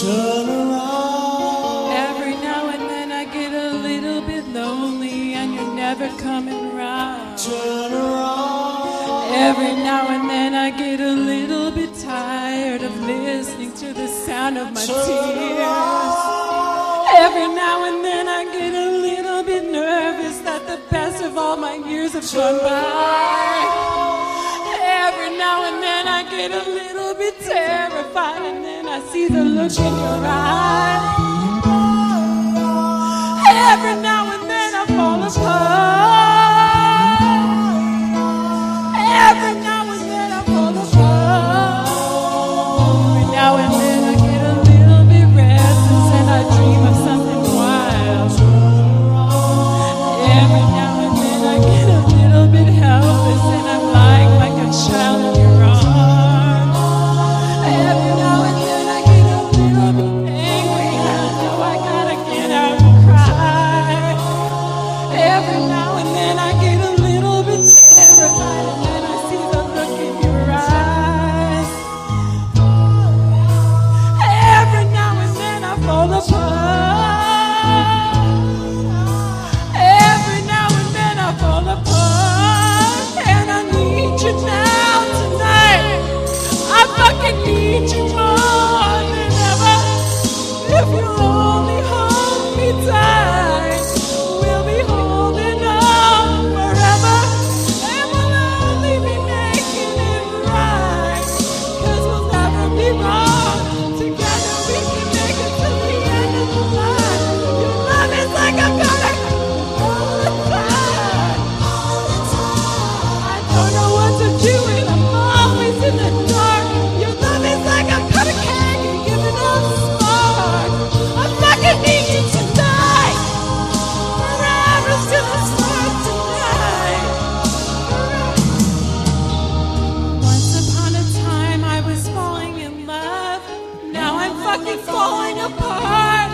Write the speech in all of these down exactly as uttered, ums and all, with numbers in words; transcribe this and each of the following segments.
Turn around. Every now and then I get a little bit lonely and you're never coming round. Turn around. Every now and then I get a little bit tired of listening to the sound of my Turn tears. around. Every now and then I get a little bit nervous that the best of all my years have gone by. Every now and then I get a little bit terrified, and then I see the look in your eyes. Every now and then I fall apart. Every now and then I fall apart. Every now and then I get a little bit restless and I dream of something wild. Every now and then I get a little bit helpless and I'm lying like a child in your arms. Every now and then I get a little bit angry and I know I gotta get out and cry. Every now and then I get a little bit terrified and then I see the look in your eyes. Every now and then I fall apart. Every now and then I fall apart. And I need you now tonight. I fucking need you more than ever. If you'll only hold me tight, we'll be holding on forever. And we'll only be making it right. Cause we'll never be wrong. Together we can make it to the end of the line. Your love is like a cutting all the time. I don't know what to do and I'm always in the dark. Your love is like a cutting cake and giving off spark. I fucking need you tonight. Forever's gonna start tonight. Once upon a time I was falling in love. Now I'm fucking falling apart.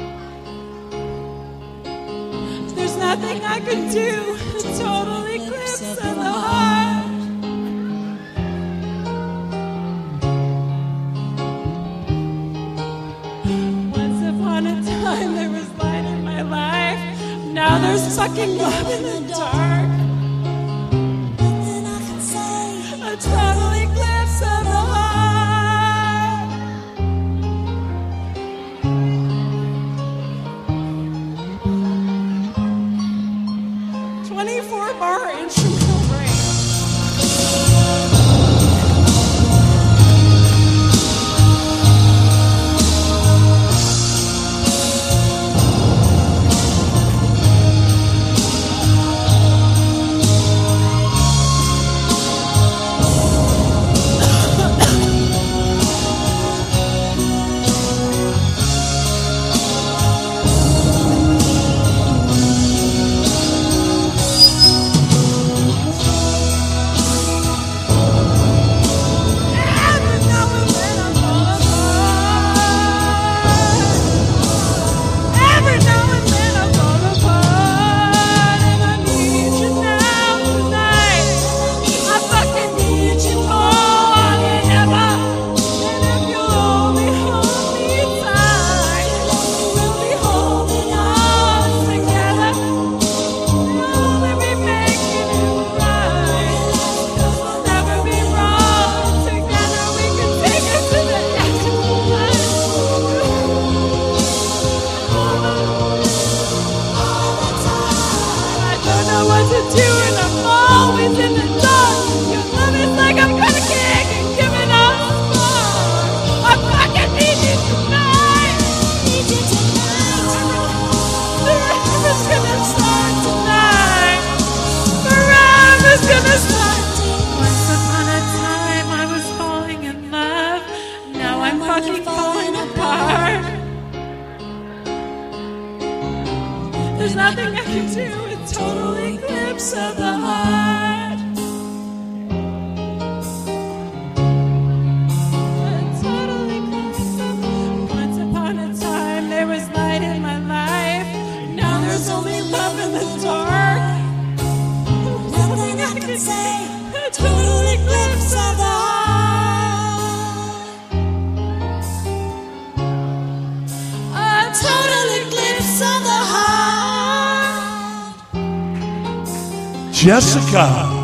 There's nothing I can do. A total eclipse of the heart. Once upon a time there was light in my life. Now there's fucking love in the dark. A total eclipse of the heart. twenty-four bar instrumental break. Every now and then I fall apart. Every now and then I fall apart. And I need you now tonight. I fucking need you more than ever. And if you'll only hold me tight, we'll be holding on together. We'll only be making it right. Cause we'll never be wrong. Together we can take it to the end of the line. I don't know what to do and I'm always in the dark. Your love is like I'm gonna kick and giving up spark. I fucking need you tonight. Need you tonight. Forever's gonna start tonight. Forever's gonna start. Once upon a time I was falling in love. Now I'm fucking falling apart. There's nothing I can do. A total eclipse of the heart. A total eclipse of the heart. Once upon a time there was light in my life. Now there's only love in the dark. Nothing I can say. A total eclipse of the heart. Jessica.